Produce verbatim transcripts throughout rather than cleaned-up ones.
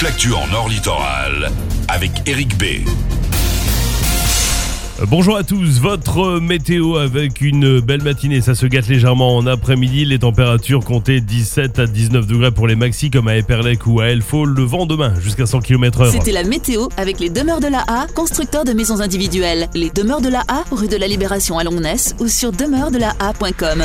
l'actu en Nord Littoral avec Eric B. Bonjour à tous, votre météo avec une belle matinée, ça se gâte légèrement en après-midi, les températures comptaient dix-sept à dix-neuf degrés pour les maxis comme à Epernay ou à Elfaux, le vent demain jusqu'à cent kilomètres heure. C'était la météo avec les Demeures de la A, constructeurs de maisons individuelles. Les Demeures de la A, rue de la Libération à Longness ou sur demeures de la a point com.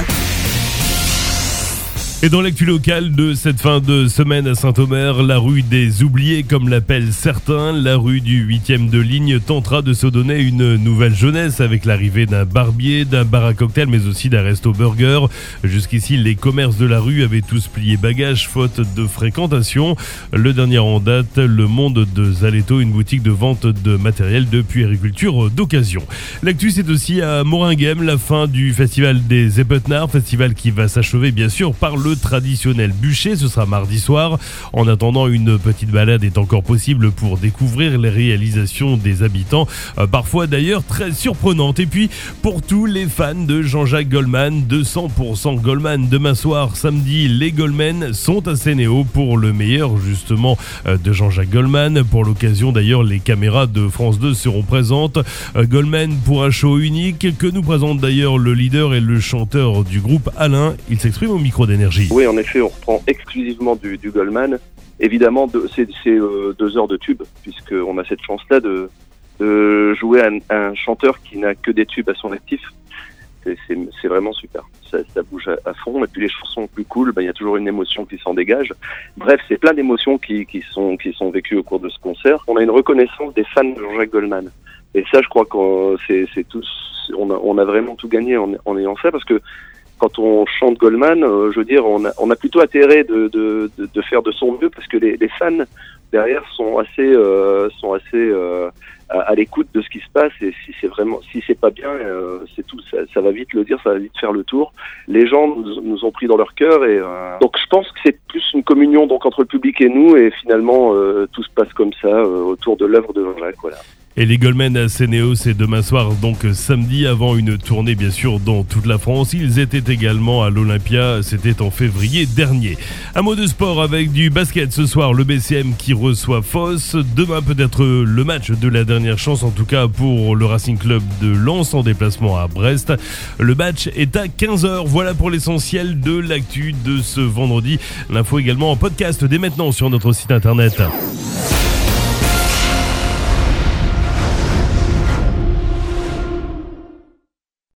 Et dans l'actu locale de cette fin de semaine à Saint-Omer, la rue des oubliés, comme l'appellent certains, la rue du huitième de ligne tentera de se donner une nouvelle jeunesse avec l'arrivée d'un barbier, d'un bar à cocktail, mais aussi d'un resto-burger. Jusqu'ici, les commerces de la rue avaient tous plié bagages faute de fréquentation. Le dernier en date, le Monde de Zaletto, une boutique de vente de matériel de puériculture d'occasion. L'actu, c'est aussi à Moringhem, la fin du festival des Epetnards, festival qui va s'achever bien sûr par le traditionnel bûcher, ce sera mardi soir. En attendant, une petite balade est encore possible pour découvrir les réalisations des habitants, euh, parfois d'ailleurs très surprenantes. Et puis, pour tous les fans de Jean-Jacques Goldman, deux cents pour cent Goldman, demain soir, samedi, les Goldman sont à Sénéo pour le meilleur, justement, euh, de Jean-Jacques Goldman. Pour l'occasion, d'ailleurs, les caméras de France deux seront présentes. Euh, Goldman pour un show unique que nous présente d'ailleurs le leader et le chanteur du groupe Alain. Il s'exprime au micro d'Énergie. Oui, en effet, on reprend exclusivement du, du Goldman. Évidemment, de, c'est, c'est euh, deux heures de tube, puisqu'on a cette chance-là de, de jouer à un, à un chanteur qui n'a que des tubes à son actif. C'est, c'est, c'est vraiment super. Ça, ça bouge à, à fond. Et puis les chansons plus cool, ben, y a toujours une émotion qui s'en dégage. Bref, c'est plein d'émotions qui, qui, sont, qui sont vécues au cours de ce concert. On a une reconnaissance des fans de Jean-Jacques Goldman. Et ça, je crois qu'on c'est, c'est tous, on a, on a vraiment tout gagné en, en ayant ça, parce que quand on chante Goldman, euh, je veux dire, on a, on a plutôt intérêt de, de, de, de faire de son mieux, parce que les, les fans derrière sont assez, euh, sont assez euh, à, à l'écoute de ce qui se passe. Et si c'est vraiment, si c'est pas bien, euh, c'est tout. Ça, ça va vite le dire, ça va vite faire le tour. Les gens nous, nous ont pris dans leur cœur, et euh, donc je pense que c'est plus une communion donc entre le public et nous, et finalement euh, tout se passe comme ça euh, autour de l'œuvre de Jean-Jacques. Voilà. Et les Goldman à Sénéo, c'est demain soir, donc samedi, avant une tournée bien sûr dans toute la France. Ils étaient également à l'Olympia, c'était en février dernier. Un mot de sport avec du basket ce soir, le B C M qui reçoit Foss. Demain peut-être le match de la dernière chance, en tout cas pour le Racing Club de Lens en déplacement à Brest. Le match est à quinze heures, voilà pour l'essentiel de l'actu de ce vendredi. L'info également en podcast dès maintenant sur notre site internet.